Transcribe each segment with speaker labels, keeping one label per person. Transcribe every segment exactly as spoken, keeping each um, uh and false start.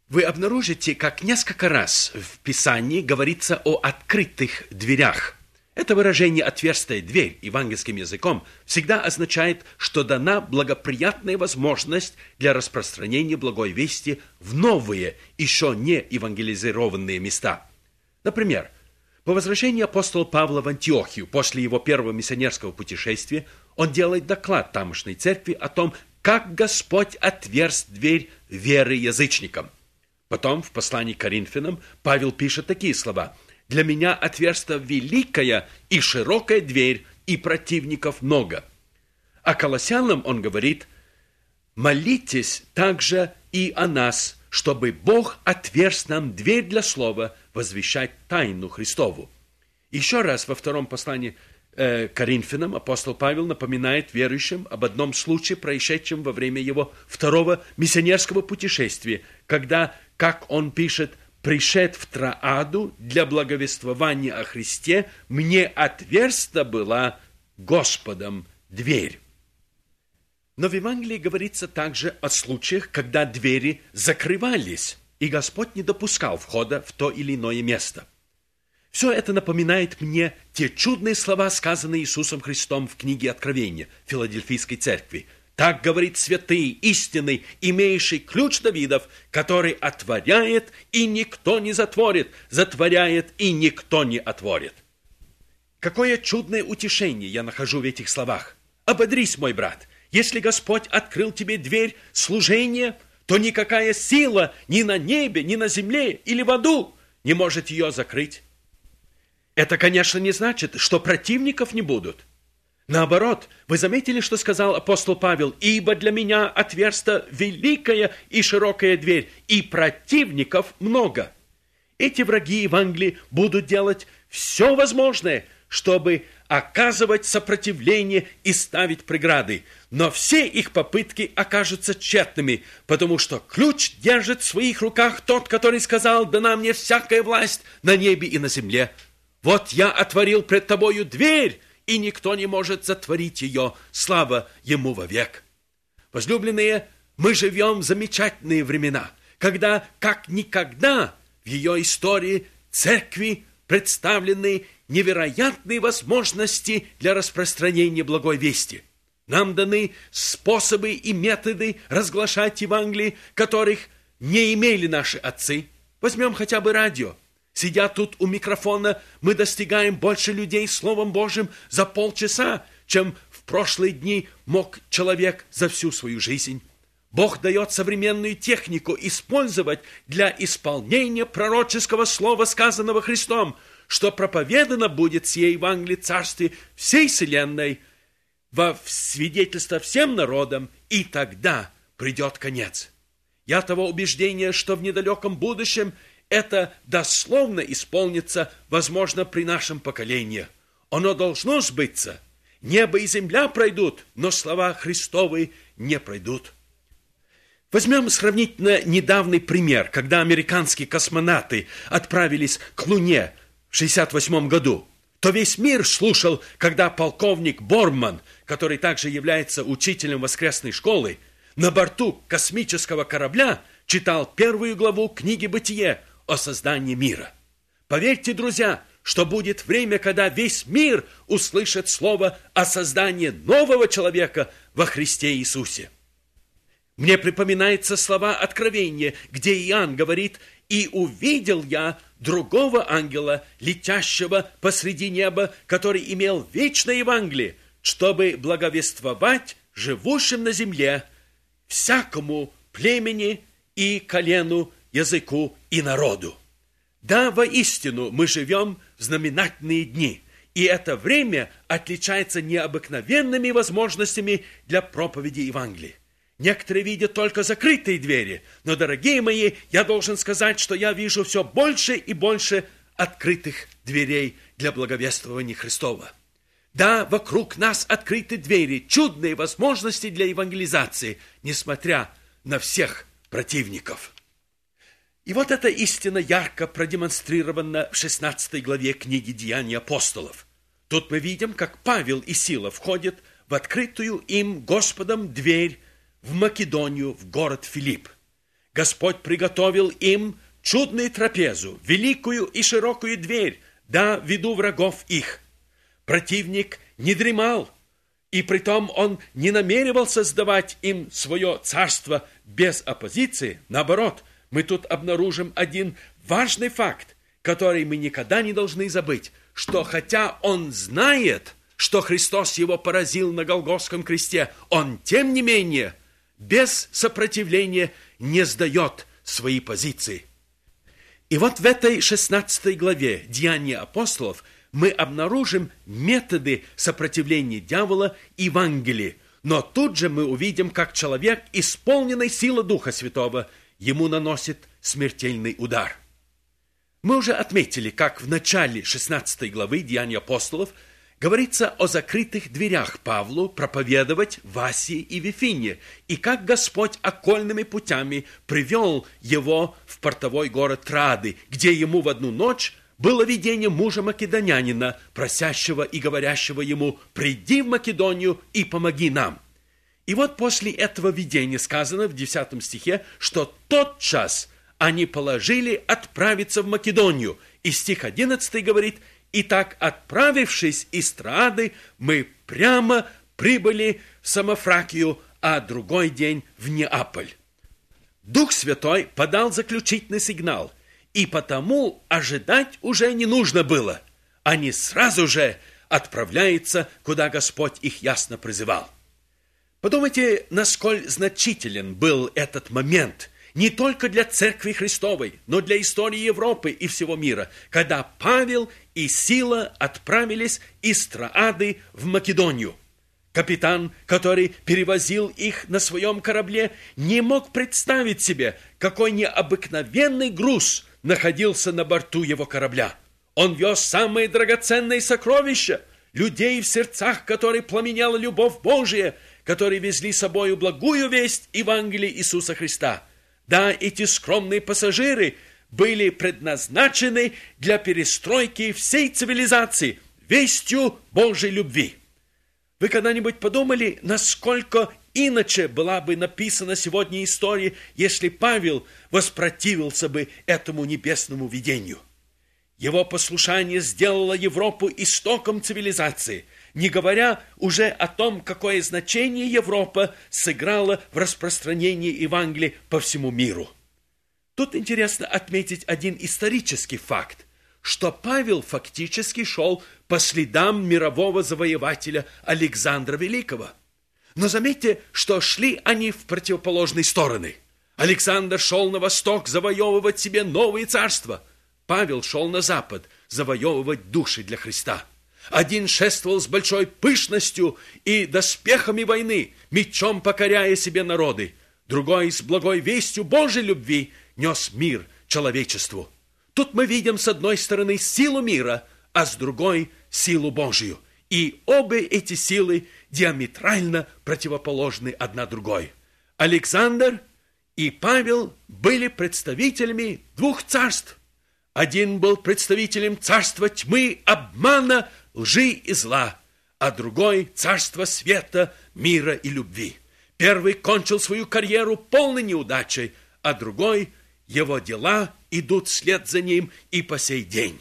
Speaker 1: Вы обнаружите, как несколько раз в Писании говорится о открытых дверях. Это выражение «отверстая дверь» евангельским языком всегда означает, что дана благоприятная возможность для распространения благой вести в новые, еще не евангелизированные места. Например, по возвращении апостола Павла в Антиохию после его первого миссионерского путешествия он делает доклад тамошней церкви о том, как Господь отверз дверь веры язычникам. Потом в послании к Коринфянам Павел пишет такие слова: «Для меня отверста великая и широкая дверь, и противников много». А Колоссянам он говорит: «Молитесь также и о нас, чтобы Бог отверз нам дверь для слова возвещать тайну Христову». Еще раз во втором послании э, к Коринфянам апостол Павел напоминает верующим об одном случае, происшедшем во время его второго миссионерского путешествия, когда, как он пишет, «пришед в Троаду для благовествования о Христе, мне отверста была Господом дверь». Но в Евангелии говорится также о случаях, когда двери закрывались, и Господь не допускал входа в то или иное место. Все это напоминает мне те чудные слова, сказанные Иисусом Христом в книге Откровения Филадельфийской церкви. «Так говорит святый, истинный, имеющий ключ Давидов, который отворяет, и никто не затворит, затворяет, и никто не отворит». Какое чудное утешение я нахожу в этих словах. Ободрись, мой брат, если Господь открыл тебе дверь служения, то никакая сила ни на небе, ни на земле или в аду не может ее закрыть. Это, конечно, не значит, что противников не будут. Наоборот, вы заметили, что сказал апостол Павел: «Ибо для меня отверста великая и широкая дверь, и противников много». Эти враги Евангелия будут делать все возможное, чтобы оказывать сопротивление и ставить преграды. Но все их попытки окажутся тщетными, потому что ключ держит в своих руках тот, который сказал: «Дана мне всякая власть на небе и на земле. Вот я отворил пред тобою дверь, и никто не может затворить ее. Слава ему вовек». Возлюбленные, мы живем в замечательные времена, когда, как никогда в ее истории, церкви представлены невероятные возможности для распространения благой вести. Нам даны способы и методы разглашать Евангелие, которых не имели наши отцы. Возьмем хотя бы радио. Сидя тут у микрофона, мы достигаем больше людей Словом Божьим за полчаса, чем в прошлые дни мог человек за всю свою жизнь. Бог дает современную технику использовать для исполнения пророческого слова, сказанного Христом, что проповедано будет сие Евангелие Царствия всей вселенной во свидетельство всем народам, и тогда придет конец. Я того убеждения, что в недалеком будущем это дословно исполнится, возможно, при нашем поколении. Оно должно сбыться. Небо и земля пройдут, но слова Христовы не пройдут. Возьмем сравнительно недавний пример, когда американские космонавты отправились к Луне в шестьдесят восьмом году. То весь мир слушал, когда полковник Борман, который также является учителем воскресной школы, на борту космического корабля читал первую главу книги «Бытие» о создании мира. Поверьте, друзья, что будет время, когда весь мир услышит слово о создании нового человека во Христе Иисусе. Мне припоминаются слова Откровения, где Иоанн говорит: «И увидел я другого ангела, летящего посреди неба, который имел вечное Евангелие, чтобы благовествовать живущим на земле, всякому племени и колену, языку и народу». Да, воистину, мы живем в знаменательные дни, и это время отличается необыкновенными возможностями для проповеди Евангелия. Некоторые видят только закрытые двери, но, дорогие мои, я должен сказать, что я вижу все больше и больше открытых дверей для благовествования Христова. Да, вокруг нас открыты двери, чудные возможности для евангелизации, несмотря на всех противников. И вот эта истина ярко продемонстрирована в шестнадцатой главе книги «Деяния апостолов». Тут мы видим, как Павел и Сила входят в открытую им Господом дверь в Македонию, в город Филипп. Господь приготовил им чудную трапезу, великую и широкую дверь, да, в виду врагов их. Противник не дремал, и притом он не намеревался сдавать им свое царство без оппозиции. Наоборот, мы тут обнаружим один важный факт, который мы никогда не должны забыть, что хотя он знает, что Христос его поразил на Голгофском кресте, он, тем не менее, без сопротивления не сдает свои позиции. И вот в этой шестнадцатой главе Деяния апостолов мы обнаружим методы сопротивления дьявола Евангелию. Но тут же мы увидим, как человек, исполненный силой Духа Святого, ему наносит смертельный удар. Мы уже отметили, как в начале шестнадцатой главы Деяний апостолов говорится о закрытых дверях Павлу проповедовать в Асии и Вифине, и как Господь окольными путями привел его в портовой город Трады, где ему в одну ночь было видение мужа македонянина, просящего и говорящего ему: «Приди в Македонию и помоги нам». И вот после этого видения сказано в десятом стихе, что тотчас они положили отправиться в Македонию. И стих одиннадцатый говорит: «Итак, отправившись из Троады, мы прямо прибыли в Самофракию, а другой день в Неаполь». Дух Святой подал заключительный сигнал, и потому ожидать уже не нужно было. Они сразу же отправляются, куда Господь их ясно призывал. Подумайте, насколько значителен был этот момент не только для Церкви Христовой, но для истории Европы и всего мира, когда Павел и Сила отправились из Троады в Македонию. Капитан, который перевозил их на своем корабле, не мог представить себе, какой необыкновенный груз находился на борту его корабля. Он вез самые драгоценные сокровища, людей в сердцах, которые пламеняла любовь Божия, которые везли с собою благую весть Евангелия Иисуса Христа. Да, эти скромные пассажиры были предназначены для перестройки всей цивилизации вестью Божьей любви. Вы когда-нибудь подумали, насколько иначе была бы написана сегодня история, если Павел воспротивился бы этому небесному видению? Его послушание сделало Европу истоком цивилизации, не говоря уже о том, какое значение Европа сыграла в распространении Евангелия по всему миру. Тут интересно отметить один исторический факт, что Павел фактически шел по следам мирового завоевателя Александра Великого. Но заметьте, что шли они в противоположные стороны. Александр шел на восток завоевывать себе новые царства. Павел шел на запад завоевывать души для Христа. Один шествовал с большой пышностью и доспехами войны, мечом покоряя себе народы. Другой с благой вестью Божьей любви нес мир человечеству. Тут мы видим с одной стороны силу мира, а с другой силу Божию. И обе эти силы диаметрально противоположны одна другой. Александр и Павел были представителями двух царств. Один был представителем царства тьмы, обмана, лжи и зла, а другой – царства света, мира и любви. Первый кончил свою карьеру полной неудачей, а другой – его дела идут вслед за ним и по сей день.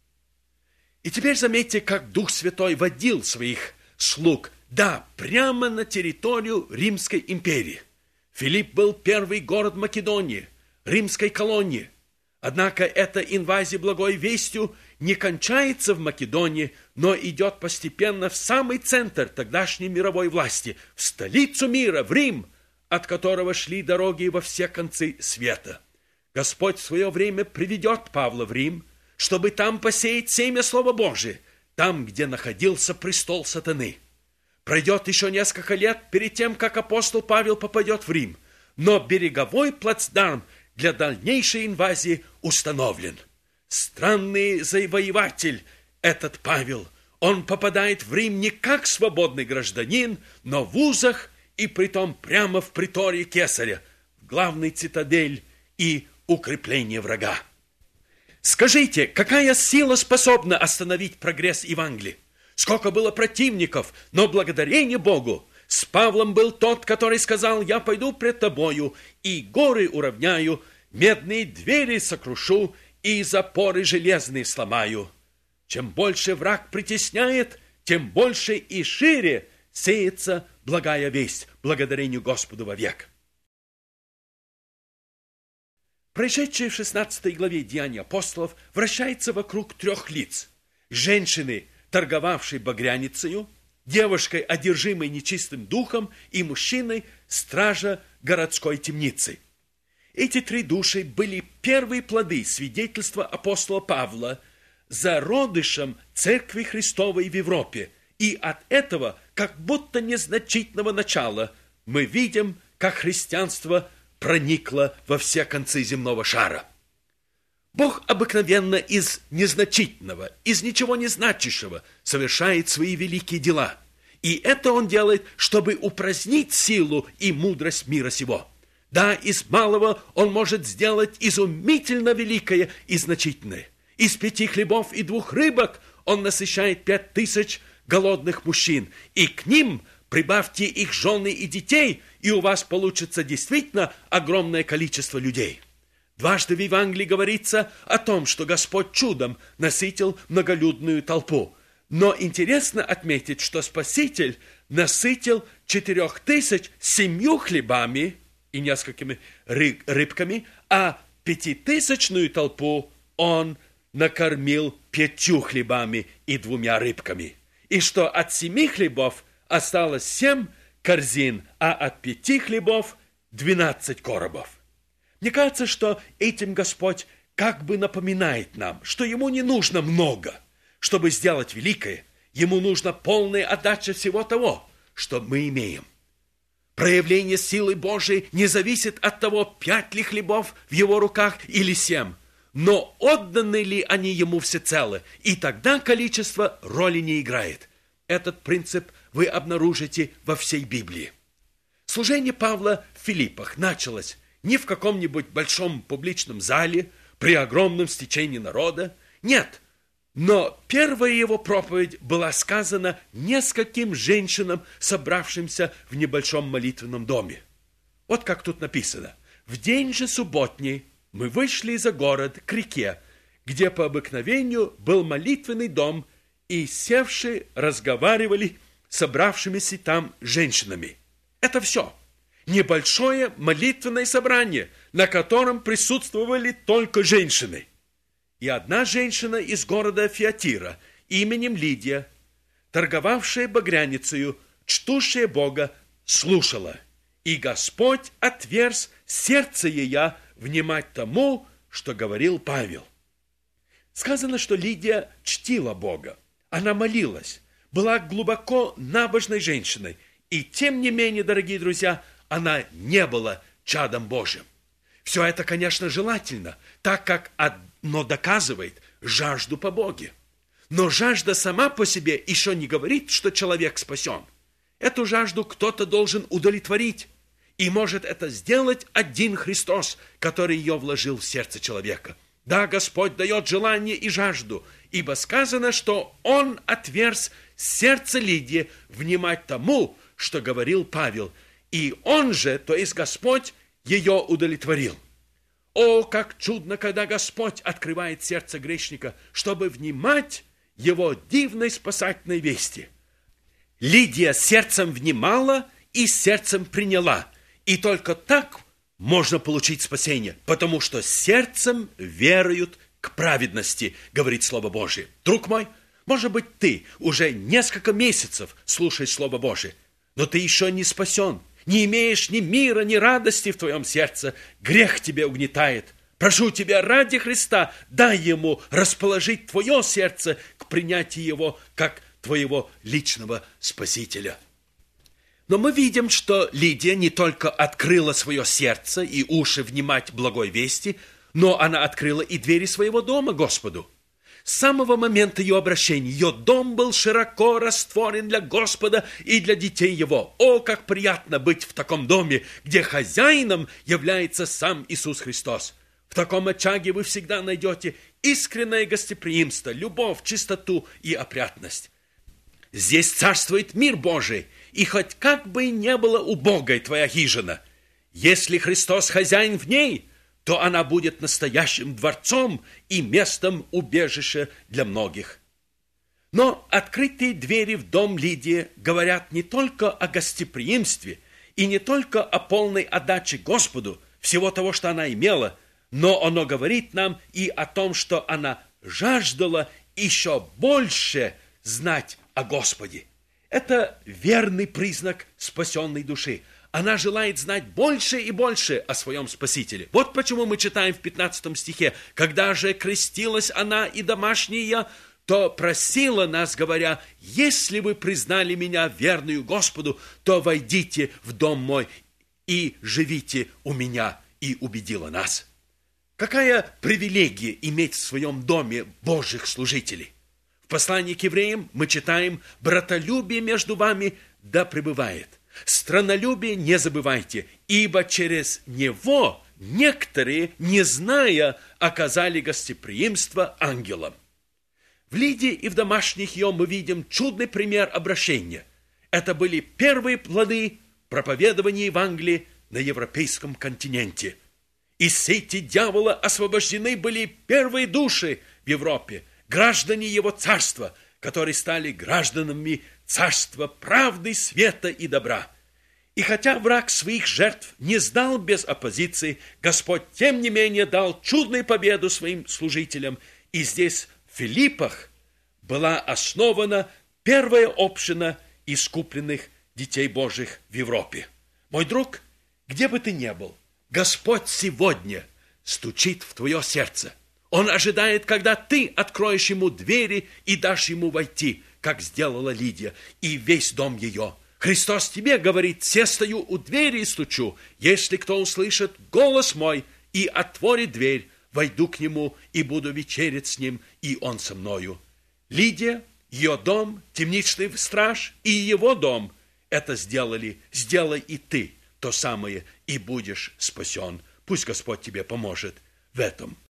Speaker 1: И теперь заметьте, как Дух Святой водил своих слуг, да, прямо на территорию Римской империи. Филипп был первый город Македонии, римской колонии. Однако эта инвазия благой вестью не кончается в Македонии, но идет постепенно в самый центр тогдашней мировой власти, в столицу мира, в Рим, от которого шли дороги во все концы света. Господь в свое время приведет Павла в Рим, чтобы там посеять семя Слова Божия, там, где находился престол сатаны. Пройдет еще несколько лет перед тем, как апостол Павел попадет в Рим, но береговой плацдарм для дальнейшей инвазии установлен. Странный завоеватель этот Павел. Он попадает в Рим не как свободный гражданин, но в узах и притом прямо в притории кесаря, в главной цитадель и укрепление врага. Скажите, какая сила способна остановить прогресс Евангелия? Сколько было противников, но благодарение Богу, С Павлом был тот, который сказал: «Я пойду пред тобою, и горы уравняю, медные двери сокрушу, и запоры железные сломаю». Чем больше враг притесняет, тем больше и шире сеется благая весть, благодарению Господу вовек. Происшедшее в шестнадцатой главе Деяний апостолов вращается вокруг трех лиц: женщины, торговавшей багряницею, девушкой, одержимой нечистым духом, и мужчиной, стража городской темницы. Эти три души были первые плоды свидетельства апостола Павла зародышем Церкви Христовой в Европе, и от этого, как будто незначительного начала, мы видим, как христианство проникло во все концы земного шара. Бог обыкновенно из незначительного, из ничего не значащего совершает свои великие дела. И это Он делает, чтобы упразднить силу и мудрость мира сего. Да, из малого Он может сделать изумительно великое и значительное. Из пяти хлебов и двух рыбок Он насыщает пять тысяч голодных мужчин. И к ним прибавьте их жены и детей, и у вас получится действительно огромное количество людей. Дважды в Евангелии говорится о том, что Господь чудом насытил многолюдную толпу. Но интересно отметить, что Спаситель насытил четырех тысяч семью хлебами и несколькими рыбками, а пятитысячную толпу Он накормил пятью хлебами и двумя рыбками. И что от семи хлебов осталось семь корзин, а от пяти хлебов двенадцать коробов. Мне кажется, что этим Господь как бы напоминает нам, что Ему не нужно много. Чтобы сделать великое, Ему нужна полная отдача всего того, что мы имеем. Проявление силы Божией не зависит от того, пять ли хлебов в Его руках или семь, но отданы ли они Ему всецело, и тогда количество роли не играет. Этот принцип вы обнаружите во всей Библии. Служение Павла в Филиппах началось не в каком-нибудь большом публичном зале при огромном стечении народа. Нет, но первая его проповедь была сказана нескольким женщинам, собравшимся в небольшом молитвенном доме. Вот как тут написано: «В день же субботний мы вышли за город к реке, где по обыкновению был молитвенный дом, и, севши, разговаривали с собравшимися там женщинами». Это все. Небольшое молитвенное собрание, на котором присутствовали только женщины. И одна женщина из города Фиатира именем Лидия, торговавшая багряницею, чтущая Бога, слушала. И Господь отверз сердце ее внимать тому, что говорил Павел. Сказано, что Лидия чтила Бога. Она молилась, была глубоко набожной женщиной. И тем не менее, дорогие друзья, она не была чадом Божьим. Все это, конечно, желательно, так как одно доказывает жажду по Боге. Но жажда сама по себе еще не говорит, что человек спасен. Эту жажду кто-то должен удовлетворить. И может это сделать один Христос, который ее вложил в сердце человека. Да, Господь дает желание и жажду, ибо сказано, что Он отверз сердце Лидии внимать тому, что говорил Павел, и Он же, то есть Господь, ее удовлетворил. О, как чудно, когда Господь открывает сердце грешника, чтобы внимать Его дивной спасательной вести. Лидия сердцем внимала и сердцем приняла, и только так можно получить спасение, потому что сердцем веруют к праведности, говорит Слово Божие. Друг мой, может быть, ты уже несколько месяцев слушаешь Слово Божие, но ты еще не спасен, не имеешь ни мира, ни радости в твоем сердце, грех тебя угнетает. Прошу тебя ради Христа, дай Ему расположить твое сердце к принятию Его как твоего личного Спасителя. Но мы видим, что Лидия не только открыла свое сердце и уши внимать благой вести, но она открыла и двери своего дома Господу. С самого момента ее обращения ее дом был широко растворен для Господа и для детей Его. О, как приятно быть в таком доме, где хозяином является сам Иисус Христос. В таком очаге вы всегда найдете искреннее гостеприимство, любовь, чистоту и опрятность. Здесь царствует мир Божий, и хоть как бы не было убогой твоя хижина, если Христос хозяин в ней, то она будет настоящим дворцом и местом убежища для многих. Но открытые двери в дом Лидии говорят не только о гостеприимстве и не только о полной отдаче Господу всего того, что она имела, но оно говорит нам и о том, что она жаждала еще больше знать о Господе. Это верный признак спасенной души. Она желает знать больше и больше о своем Спасителе. Вот почему мы читаем в пятнадцатом стихе: «Когда же крестилась она и домашняя, то просила нас, говоря: если вы признали меня верную Господу, то войдите в дом мой и живите у меня», и убедила нас. Какая привилегия иметь в своем доме Божьих служителей! В послании к евреям мы читаем: «Братолюбие между вами да пребывает. Странолюбие не забывайте, ибо через него некоторые, не зная, оказали гостеприимство ангелам». В Лидии и в домашних ее мы видим чудный пример обращения. Это были первые плоды проповедования Евангелия на европейском континенте. Из сети дьявола освобождены были первые души в Европе, граждане его царства, которые стали гражданами царства правды, света и добра. И хотя враг своих жертв не сдал без оппозиции, Господь, тем не менее, дал чудную победу своим служителям. И здесь, в Филиппах, была основана первая община искупленных детей Божьих в Европе. Мой друг, где бы ты ни был, Господь сегодня стучит в твое сердце. Он ожидает, когда ты откроешь ему двери и дашь ему войти, как сделала Лидия, и весь дом ее. Христос тебе говорит: «Се стою у двери и стучу. Если кто услышит голос мой и отворит дверь, войду к нему и буду вечерять с ним, и он со мною». Лидия, ее дом, темничный страж и его дом это сделали. Сделай и ты то самое, и будешь спасен. Пусть Господь тебе поможет в этом.